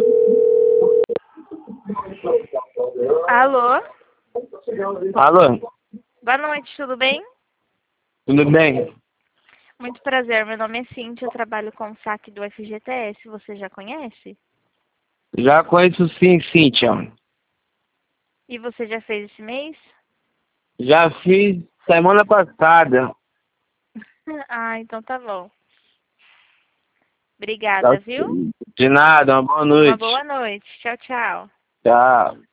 Alô? Alô, Boa noite, tudo bem? tudo bem? Muito prazer, meu nome é Cíntia, eu trabalho com o saque do FGTS, você já conhece? Já conheço sim, Cíntia. E você já fez esse mês? Já fiz semana passada. Ah, então tá bom. Tá- Obrigada, viu? De nada, uma boa Uma noite. boa noite. Tchau, tchau. Tchau.